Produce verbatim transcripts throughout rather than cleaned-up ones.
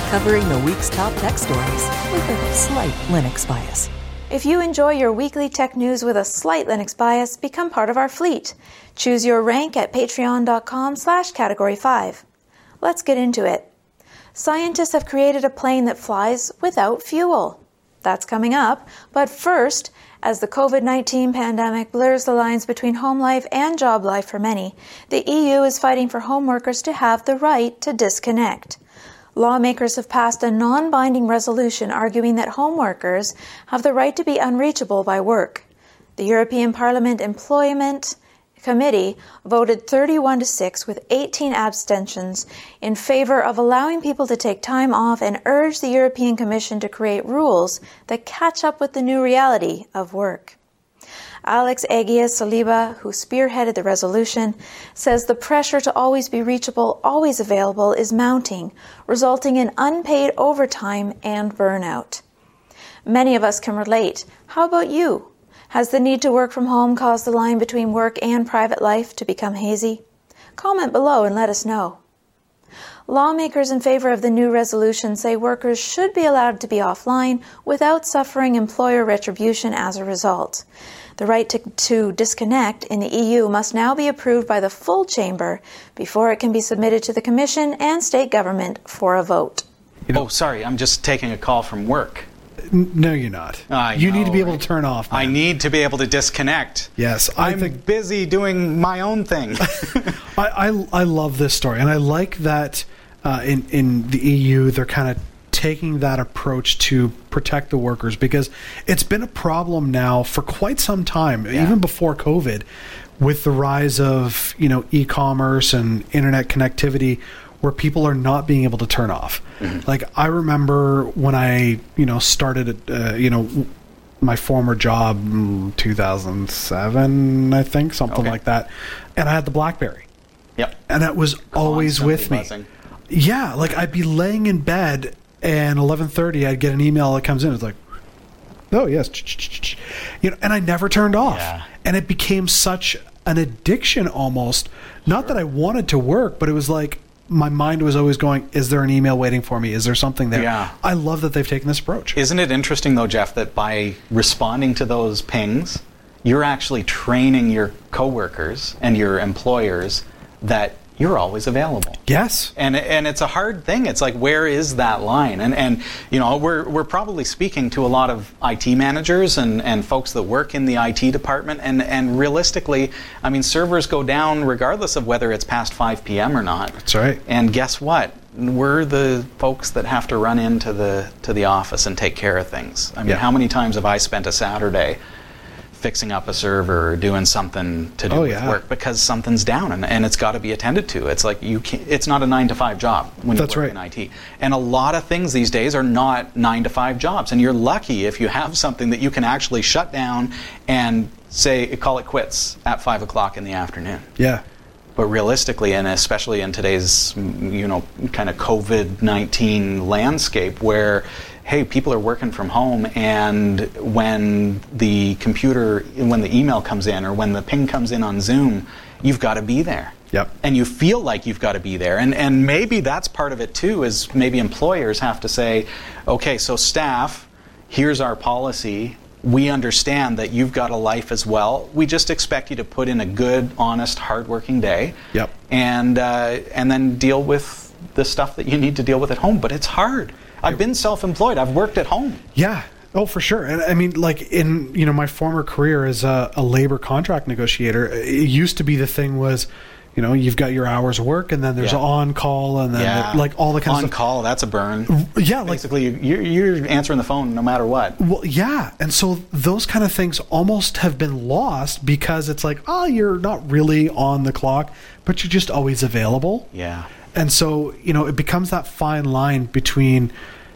covering the week's top tech stories with a slight Linux bias. If you enjoy your weekly tech news with a slight Linux bias, become part of our fleet. Choose your rank at patreon.com slash category 5. Let's get into it. Scientists have created a plane that flies without fuel. That's coming up, but first, as the covid nineteen pandemic blurs the lines between home life and job life for many, the E U is fighting for home workers to have the right to disconnect. Lawmakers have passed a non-binding resolution arguing that home workers have the right to be unreachable by work. The European Parliament Employment Committee voted thirty-one to six with eighteen abstentions in favor of allowing people to take time off and urged the European Commission to create rules that catch up with the new reality of work. Alex Agia-Saliba, who spearheaded the resolution, says the pressure to always be reachable, always available is mounting, resulting in unpaid overtime and burnout. Many of us can relate. How about you? Has the need to work from home caused the line between work and private life to become hazy? Comment below and let us know. Lawmakers in favor of the new resolution say workers should be allowed to be offline without suffering employer retribution as a result. The right to, to disconnect in the E U must now be approved by the full chamber before it can be submitted to the Commission and state government for a vote. You know, oh, sorry, I'm just taking a call from work. No, you're not. I you know, need to be able right? to turn off. Man. I need to be able to disconnect. Yes, I I'm think busy doing my own thing. I, I I love this story, and I like that uh, in in the E U they're kind of taking that approach to protect the workers, because it's been a problem now for quite some time, yeah. even before COVID, with the rise of you know e-commerce and internet connectivity, where people are not being able to turn off. Mm-hmm. Like I remember when I, you know, started, uh, you know, my former job in two thousand seven, I think, something okay. like that, and I had the BlackBerry. Yep. And it was Constantly always with me. buzzing. Yeah, like I'd be laying in bed, and eleven thirty, I'd get an email that comes in. It's like, oh yes, you know, and I never turned off, yeah. and it became such an addiction almost. Not Sure. that I wanted to work, but it was like, my mind was always going, is there an email waiting for me? Is there something there? Yeah. I love that they've taken this approach. Isn't it interesting, though, Jeff, that by responding to those pings, you're actually training your coworkers and your employers that you're always available. Yes. And and it's a hard thing. It's like, where is that line? And, and you know, we're we're probably speaking to a lot of I T managers and, and folks that work in the I T department. And, and realistically, I mean, servers go down regardless of whether it's past five p.m. or not. That's right. And guess what? We're the folks that have to run into the to the office and take care of things. I mean, yeah. how many times have I spent a Saturday fixing up a server or doing something to do oh, with yeah. work because something's down and, and it's got to be attended to. It's like you can't, it's not a nine to five job when you That's work right. in I T. And a lot of things these days are not nine to five jobs. And you're lucky if you have something that you can actually shut down and say, call it quits at five o'clock in the afternoon. Yeah. But realistically, and especially in today's, you know, kind of covid nineteen landscape where, hey, people are working from home, and when the computer, when the email comes in or when the ping comes in on Zoom, you've got to be there. Yep. And you feel like you've got to be there. And and maybe that's part of it too, is maybe employers have to say, okay, so staff, here's our policy. We understand that you've got a life as well. We just expect you to put in a good, honest, hardworking day. Yep. And uh, and then deal with the stuff that you need to deal with at home. But it's hard. I've been self-employed. I've worked at home. Yeah. Oh, for sure. And I mean, like in, you know, my former career as a, a labor contract negotiator, it used to be the thing was, you know, you've got your hours of work, and then there's Yeah. on-call, and then Yeah. the, like all the kind On of stuff. call, that's a burn. Yeah, like Basically, you're, you're answering the phone no matter what. Well, yeah. And so those kind of things almost have been lost because it's like, oh, you're not really on the clock, but you're just always available. Yeah. And so, you know, it becomes that fine line between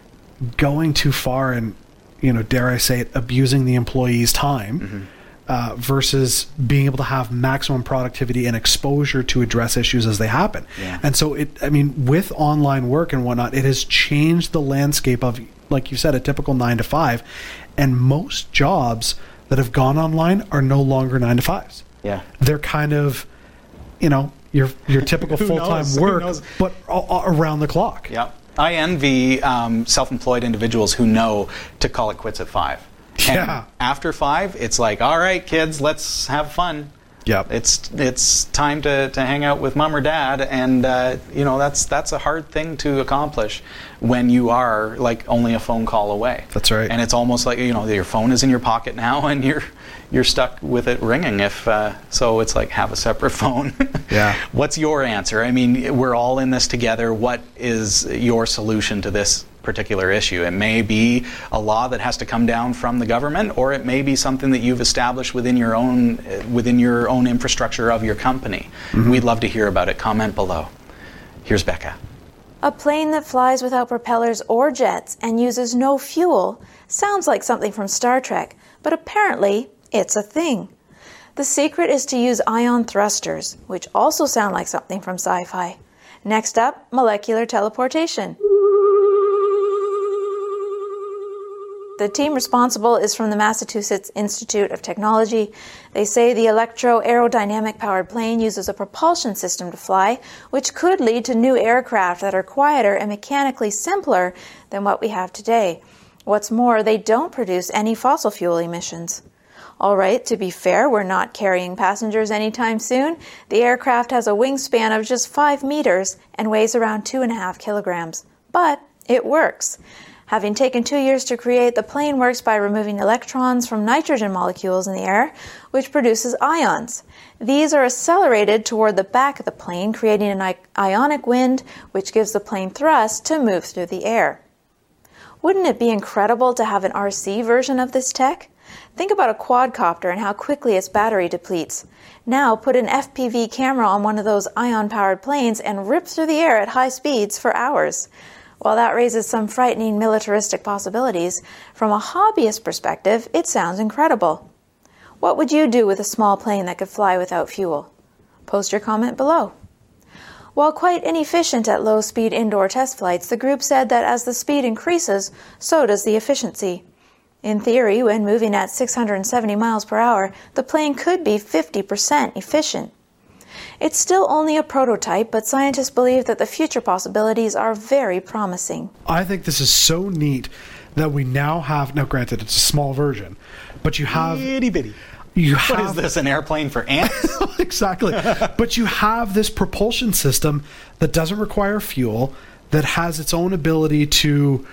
going too far and, you know, dare I say it, abusing the employee's time. Mm-hmm. Uh, versus being able to have maximum productivity and exposure to address issues as they happen. Yeah. And so it, I mean, with online work and whatnot, it has changed the landscape of, like you said, a typical nine to five. And most jobs that have gone online are no longer nine to fives. Yeah. They're kind of, you know, your your typical Who full-time knows? Who work, knows? but a- a- around the clock. Yep. I envy um, self-employed individuals who know to call it quits at five. And Yeah. after five, it's like, all right, kids, let's have fun. Yep. It's it's time to, to hang out with mom or dad, and uh, you know that's that's a hard thing to accomplish when you are like only a phone call away. That's right. And it's almost like, you know, your phone is in your pocket now, and you're you're stuck with it ringing. If uh, so, it's like have a separate phone. Yeah. What's your answer? I mean, we're all in this together. What is your solution to this particular issue? It may be a law that has to come down from the government, or it may be something that you've established within your own uh, within your own infrastructure of your company. Mm-hmm. We'd love to hear about it. Comment below. Here's Becca. A plane that flies without propellers or jets and uses no fuel sounds like something from Star Trek, but apparently it's a thing. The secret is to use ion thrusters, which also sound like something from sci-fi. Next up, molecular teleportation. The team responsible is from the Massachusetts Institute of Technology. They say the electro-aerodynamic powered plane uses a propulsion system to fly, which could lead to new aircraft that are quieter and mechanically simpler than what we have today. What's more, they don't produce any fossil fuel emissions. All right, to be fair, we're not carrying passengers anytime soon. The aircraft has a wingspan of just five meters and weighs around two and a half kilograms. But it works. Having taken two years to create, the plane works by removing electrons from nitrogen molecules in the air, which produces ions. These are accelerated toward the back of the plane, creating an ionic wind, which gives the plane thrust to move through the air. Wouldn't it be incredible to have an R C version of this tech? Think about a quadcopter and how quickly its battery depletes. Now put an F P V camera on one of those ion-powered planes and rip through the air at high speeds for hours. While that raises some frightening militaristic possibilities, from a hobbyist perspective, it sounds incredible. What would you do with a small plane that could fly without fuel? Post your comment below. While quite inefficient at low-speed indoor test flights, the group said that as the speed increases, so does the efficiency. In theory, when moving at six hundred seventy miles per hour, the plane could be fifty percent efficient. It's still only a prototype, but scientists believe that the future possibilities are very promising. I think this is so neat that we now have, now granted it's a small version, but you have... Itty bitty. You have, what is this, an airplane for ants? Exactly. But you have this propulsion system that doesn't require fuel, that has its own ability to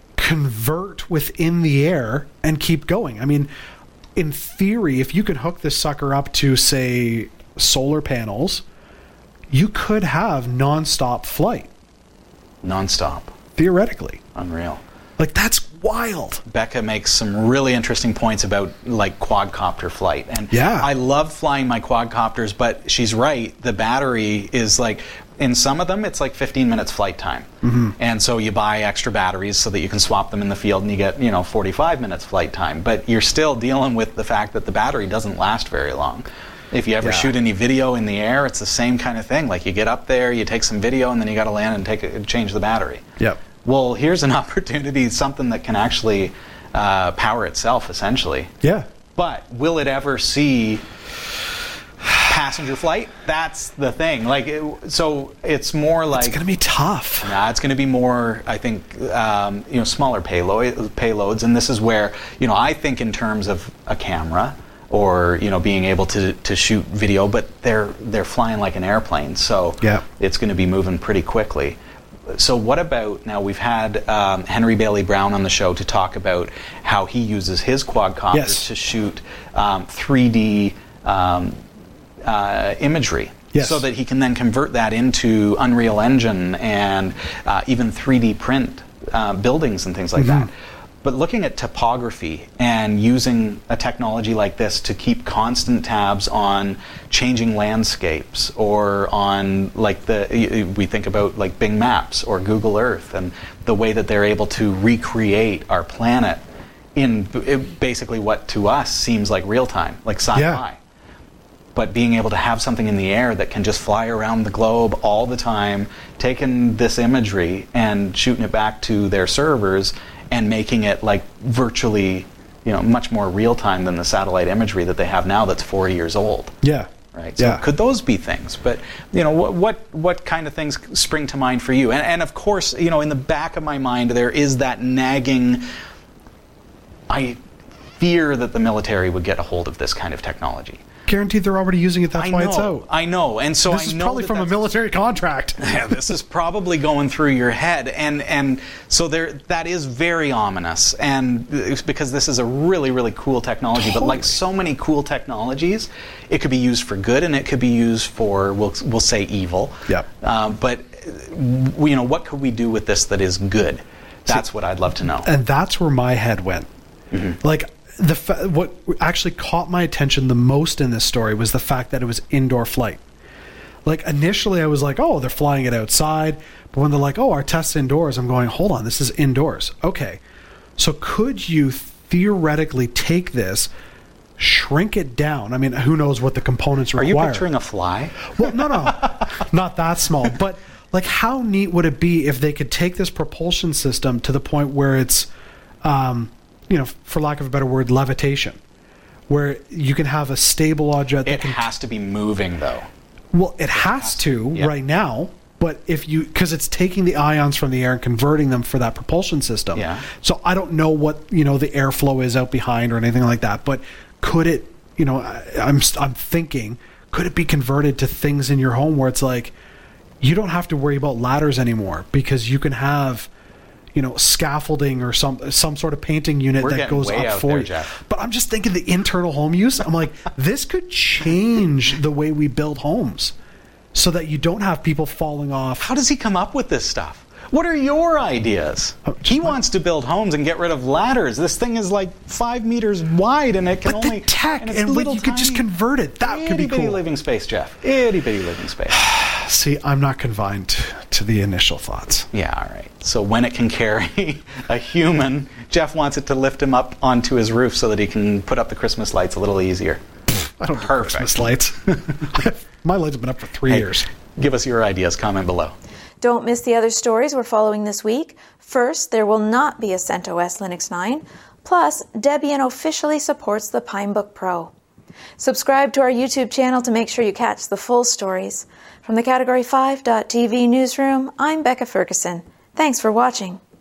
convert within the air and keep going. I mean, in theory, if you can hook this sucker up to, say, solar panels, you could have non-stop flight. Non-stop. Theoretically. Unreal. Like, that's wild. Becca makes some really interesting points about, like, quadcopter flight. And yeah. I love flying my quadcopters, but she's right. The battery is, like, in some of them, it's like fifteen minutes flight time. Mm-hmm. And so you buy extra batteries so that you can swap them in the field and you get, you know, forty-five minutes flight time. But you're still dealing with the fact that the battery doesn't last very long. If you ever yeah. shoot any video in the air, it's the same kind of thing. Like, you get up there, you take some video, and then you got to land and take a, change the battery. Yep. Well, here's an opportunity, something that can actually uh, power itself, essentially. Yeah. But will it ever see passenger flight? That's the thing. Like, it, so it's more like... It's going to be tough. Nah, it's going to be more, I think, um, you know, smaller payload, payloads. And this is where, you know, I think in terms of a camera, or, you know, being able to, to shoot video, but they're they're flying like an airplane, so yeah. it's going to be moving pretty quickly. So what about, now we've had um, Henry Bailey Brown on the show to talk about how he uses his quadcopters yes. to shoot um, three D um, uh, imagery. Yes. So that he can then convert that into Unreal Engine and uh, even three D print uh, buildings and things like mm-hmm. that. But looking at topography and using a technology like this to keep constant tabs on changing landscapes, or on, like, the we think about like Bing Maps or Google Earth, and the way that they're able to recreate our planet in basically what to us seems like real time, like sci-fi. Yeah. But being able to have something in the air that can just fly around the globe all the time, taking this imagery and shooting it back to their servers and making it like virtually, you know, much more real time than the satellite imagery that they have now that's four years old. Yeah. right? So Yeah. could those be things? But, you know, what what, what kind of things spring to mind for you? And, and of course, you know, in the back of my mind, there is that nagging, I fear that the military would get a hold of this kind of technology. Guaranteed they're already using it. That's I why know, it's out. I know. And so This I is know probably that from a that's- military contract. Yeah, this is probably going through your head, and and so there that is very ominous, and it's because this is a really really cool technology. But like so many cool technologies, it could be used for good, and it could be used for we'll we'll say evil. Yep. Uh, but we, you know, what could we do with this that is good? That's what I'd love to know. And that's where my head went. Mm-hmm. Like the fa- what actually caught my attention the most in this story was the fact that it was indoor flight. Like initially I was like, oh, they're flying it outside. But when they're like, oh, our test's indoors, I'm going, hold on, this is indoors. Okay. So could you theoretically take this, shrink it down? I mean, who knows what the components Are require. you picturing a fly? Well, no, no, not that small. But like, how neat would it be if they could take this propulsion system to the point where it's, um, you know, for lack of a better word, levitation, where you can have a stable object that It can. has to be moving, though. Well, it has to Yeah. right now. But if you, because it's taking the ions from the air and converting them for that propulsion system. Yeah. So I don't know what, you know, the airflow is out behind or anything like that. But could it, you know, I, I'm I'm thinking, could it be converted to things in your home where it's like, you don't have to worry about ladders anymore because you can have, you know, scaffolding or some some sort of painting unit We're that getting goes way up out for there, you. Jeff. But I'm just thinking the internal home use. I'm like, this could change the way we build homes, so that you don't have people falling off. How does he come up with this stuff? What are your ideas? Oh, He wants to build homes and get rid of ladders. This thing is like five meters wide, and it can But only the tech, and, and, it's when little you could just tiny, convert it. That could be itty bitty cool. living space, Jeff. Itty bitty living space. See, I'm not confined to the initial thoughts. Yeah, all right. So when it can carry a human, Jeff wants it to lift him up onto his roof so that he can put up the Christmas lights a little easier. I don't do Perfect. Christmas lights. My lights have been up for three Hey, years. Give us your ideas. Comment below. Don't miss the other stories we're following this week. First, there will not be a CentOS Linux nine. Plus, Debian officially supports the Pinebook Pro. Subscribe to our YouTube channel to make sure you catch the full stories. From the Category five dot T V newsroom, I'm Becca Ferguson. Thanks for watching.